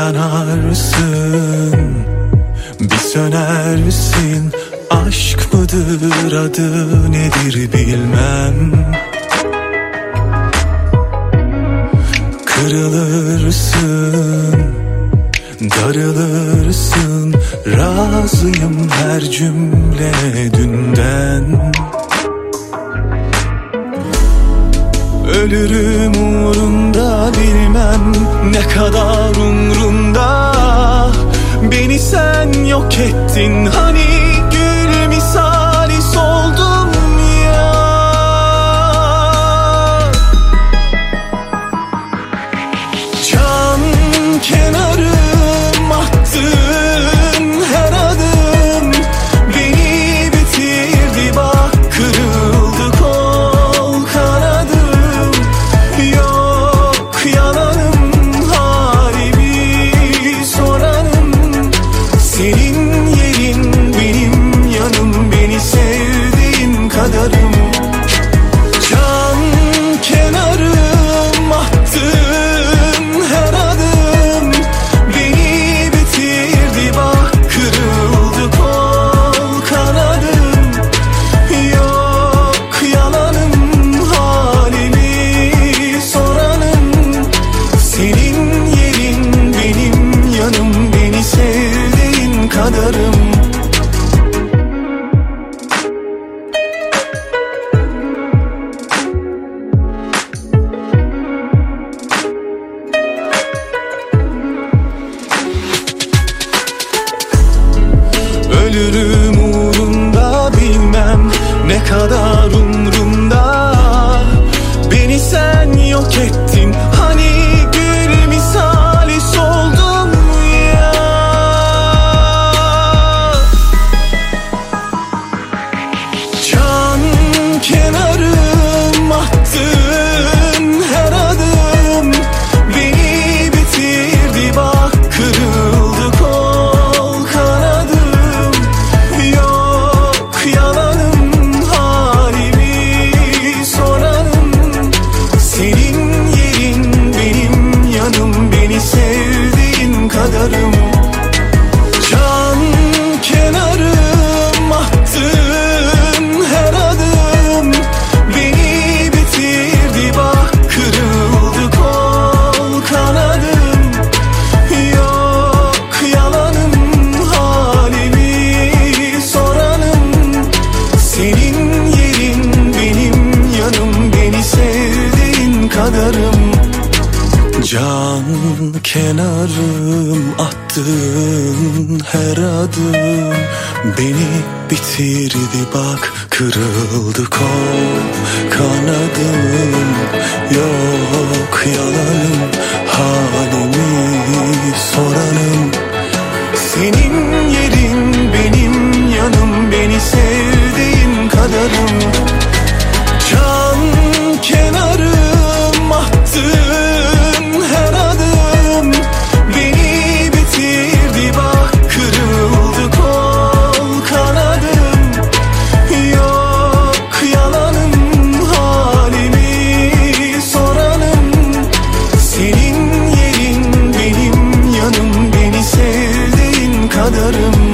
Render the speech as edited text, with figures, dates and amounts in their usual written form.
yanarsın, bir sönersin. Aşk mıdır, adı nedir bilmem. Kırılırsın, darılırsın. Razıyım her cümle dünden. Ölürüm uğrunda, bilmem ne kadar umrunda. Beni sen yok ettin, hani gül misali soldum ya. Can kenarım, attığın her adım beni bitirdi bak, kırıldı kol kanadım. Yok yalanım, halimi soranım. Senin yerin benim yanım, beni sevdiğin kadarım. Can kenarım, attığın her adım beni bitirdi bak, kırıldı kol kanadım. Yok yalanım, halimi soranım. Senin yerin benim yanım, beni sevdiğin kadarım. Ölürüm uğrunda, bilmem ne kadar umrumda. Beni sen yok ettin, hani gül misali soldum ya. Can kenarım, attığın her adım beni bitirdi bak, kırıldı kol kanadım. Yok yalanım, halimi soranım. Senin yerin benim yanım, beni sevdiğin kadarım. Can kenarım, attığın her adım beni bitirdi bak, kırıldı kol kanadım. Yok yalanım, halimi soranım. Senin yerin benim yanım, beni sevdiğin kadarım. Can kenarım, attığın her adım beni bitirdi bak, kırıldı kol kanadım. Yok yalanım, halimi soranım. Senin yerin benim yanım, beni sevdiğin kadarım. Can kenarım, attığın her adım beni bitirdi bak, kırıldı kol kanadım. Yok yalanım, halimi soranım. Senin yerin benim yanım, beni sevdiğin kadarım.